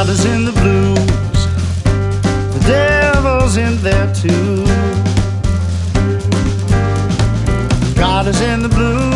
God is in the blues, the devil's in there too. God is in the blues,